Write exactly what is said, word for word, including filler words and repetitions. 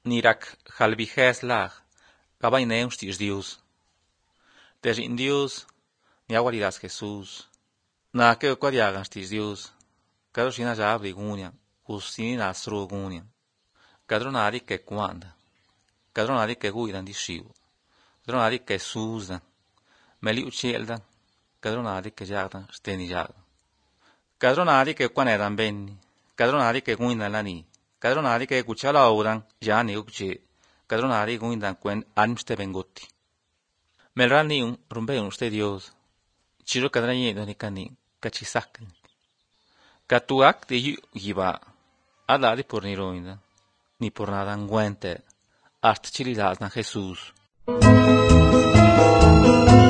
ni rac halvijes lag, gabaineu stis Dios. De rin Dios, ni aguaridas Jesús. Na que quadiagan stis Dios, cadro sina jabri gunia, usini nastro gunia. Cadro nari que quanda, cadro nari que guidan di shiu, cadro nari que suzdan, meli ucceldan, cadro nari que jagdan steni jagdan. Cadro nari que quanedan benni, cadro nari que guindan lani, cadro nari que cuchalaudan, jani ucce, cadro nari guindan quen animste bengotti. Melral niun rumbeun ste Dios, chiro cadra yedo ni canin, cachisacan. Catuac de yu giba, adali por ni roinda, ni por nada enguente, hasta chilidas na Jesús.